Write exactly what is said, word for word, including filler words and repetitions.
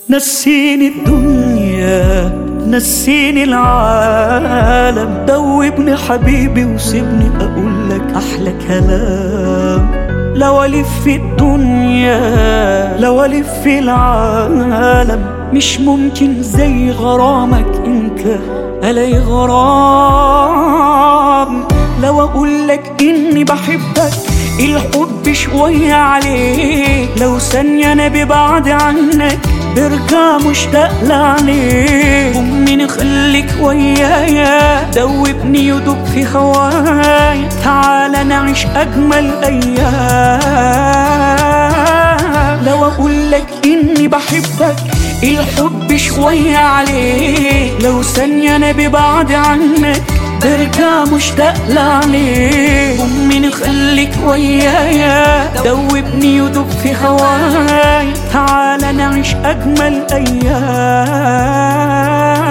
نسيني الدنيا نسيني العالم، دوبني حبيبي وسيبني أقولك أحلى كلام. لو ألف في الدنيا لو ألف في العالم، مش ممكن زي غرامك انت ألاقي غرام. لو أقولك إني بحبك الحب شوية عليك، لو ثانية أنا ببعد عنك برجع مشتاق لعليك. أمي خليك ويايا دوبني يدوب في هوايا، تعالى نعيش أجمل أيام. لو أقولك إني بحبك الحب شوية عليك، لو ثانية أنا ببعد عنك برجع مشتاق لعليك. أمي خليك ويايا دوبني يدوب في هوايا، تعالى نعيش أجمل أيام.